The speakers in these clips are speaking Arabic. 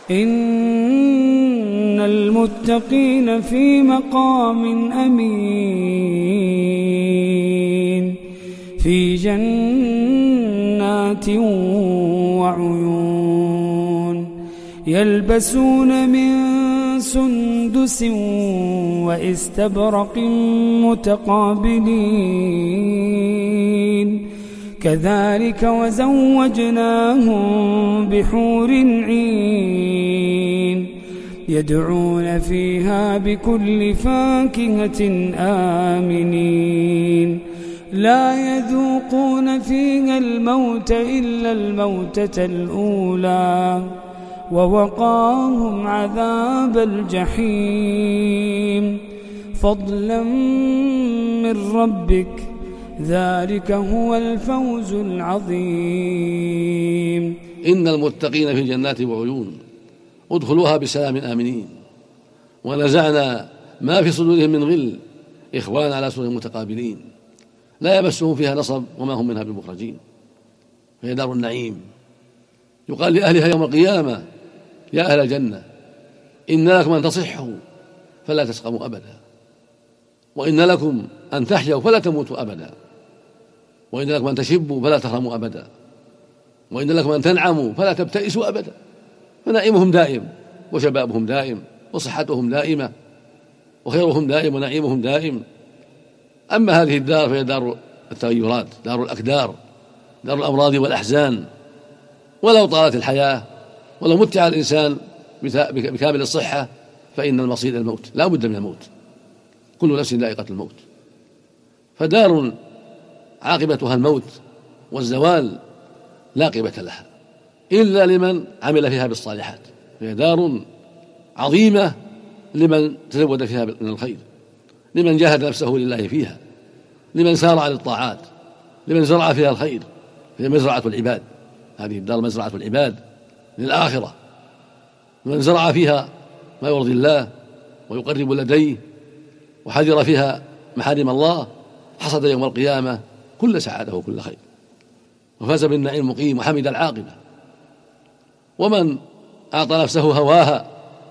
إن المتقين في مقام أمين في جنات وعيون يلبسون من سندس واستبرق متقابلين كذلك وزوجناهم بحور عين يدعون فيها بكل فاكهة آمنين لا يذوقون فيها الموت إلا الموتة الأولى ووقاهم عذاب الجحيم فضلا من ربك ذلك هو الفوز العظيم. إن المتقين في جنات وعيون ادخلوها بسلام آمنين ونزعنا ما في صدورهم من غل إخوانا على سرر متقابلين لا يمسهم فيها نصب وما هم منها بمخرجين فهي دار النعيم. يقال لأهلها يوم القيامة يا أهل الجنة إن لكم أن تصحوا فلا تسقموا أبدا وإن لكم أن تحيوا فلا تموتوا أبدا وإن لكم أن تشبوا فلا تهرموا أبدا وإن لكم أن تنعموا فلا تبتئسوا أبدا فنعيمهم دائم وشبابهم دائم وصحتهم دائمة وخيرهم دائم ونعيمهم دائم. أما هذه الدار فهي دار التغيرات دار الأكدار دار الأمراض والأحزان ولو طالت الحياة ولو متع الإنسان بكامل الصحة فإن المصير الموت لا بد من الموت كل نفس ذائقة الموت فدار عاقبتها الموت والزوال لا عاقبة لها إلا لمن عمل فيها بالصالحات فهي دار عظيمة لمن تزود فيها من الخير لمن جاهد نفسه لله فيها لمن سار على الطاعات لمن زرع فيها الخير هي مزرعة العباد هذه الدار مزرعة العباد للآخرة من زرع فيها ما يرضي الله ويقرب لديه وحذر فيها محارم الله حصد يوم القيامة كل سعادة وكل خير وفاز بالنعيم المقيم وحمد العاقبة. ومن أعطى نفسه هواها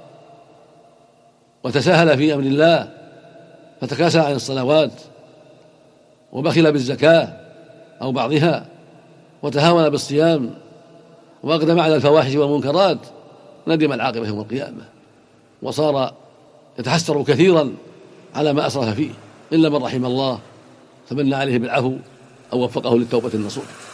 وتساهل في أمر الله فتكاسل عن الصلوات وبخل بالزكاة أو بعضها وتهاون بالصيام وأقدم على الفواحش والمنكرات ندم العاقبة يوم القيامة وصار يتحسر كثيرا على ما أسرف فيه إلا من رحم الله فمن عليه بالعفو أو وفقه للتوبة النصوح.